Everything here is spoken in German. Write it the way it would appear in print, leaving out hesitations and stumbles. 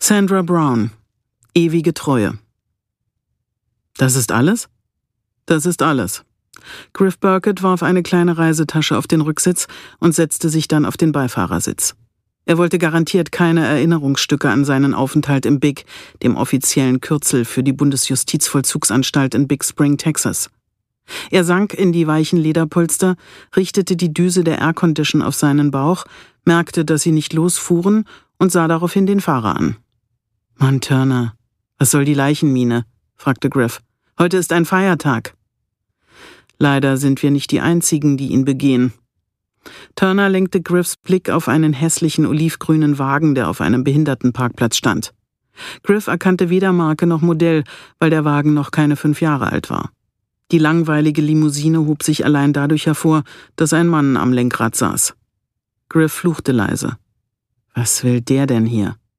Sandra Brown. Ewige Treue. Das ist alles? Das ist alles. Griff Burkett warf eine kleine Reisetasche auf den Rücksitz und setzte sich dann auf den Beifahrersitz. Er wollte garantiert keine Erinnerungsstücke an seinen Aufenthalt im BIG, dem offiziellen Kürzel für die Bundesjustizvollzugsanstalt in Big Spring, Texas. Er sank in die weichen Lederpolster, richtete die Düse der Aircondition auf seinen Bauch, merkte, dass sie nicht losfuhren und sah daraufhin den Fahrer an. »Mann, Turner, was soll die Leichenmine?« fragte Griff. »Heute ist ein Feiertag.« »Leider sind wir nicht die Einzigen, die ihn begehen.« Turner lenkte Griffs Blick auf einen hässlichen olivgrünen Wagen, der auf einem Behindertenparkplatz stand. Griff erkannte weder Marke noch Modell, weil der Wagen noch keine 5 Jahre alt war. Die langweilige Limousine hob sich allein dadurch hervor, dass ein Mann am Lenkrad saß. Griff fluchte leise. »Was will der denn hier?«